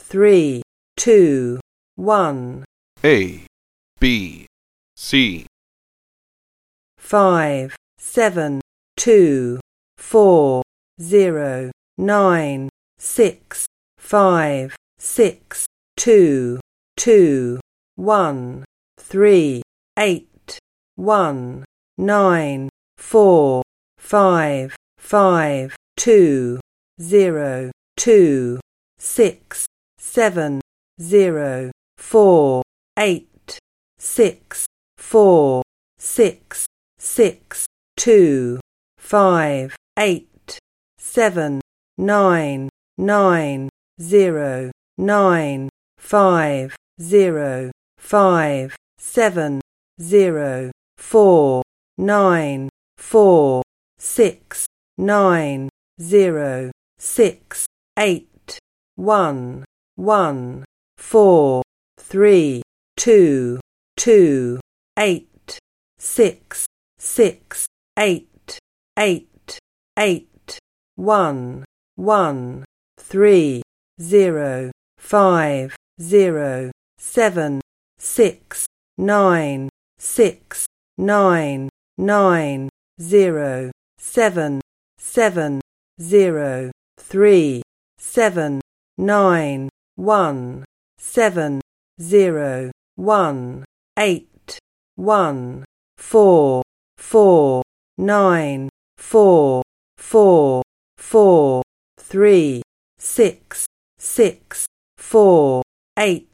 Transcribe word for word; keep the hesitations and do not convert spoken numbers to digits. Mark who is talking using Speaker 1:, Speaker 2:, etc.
Speaker 1: three, two, one.
Speaker 2: A, B, C.
Speaker 1: Five, seven, two, four, zero, nine, six, five, six, two, two, one, three, eight, one, nine, four, five, five, two, zero, two, six, seven, zero, four, eight, six, four, six, six, two, five, eight, seven, nine, nine, zero, nine, five, zero, five, seven, zero, four, nine, four, six, nine, zero, six, eight, one, one, four, three, two, two, eight, six, six, eight, eight, eight, one, one, three, zero, five, zero, seven, six, nine, six, nine, nine, zero, seven, seven, zero, three, seven, nine, one, seven, zero, one, eight, one, four, four, nine, four, four, four, three, six, six, four, eight.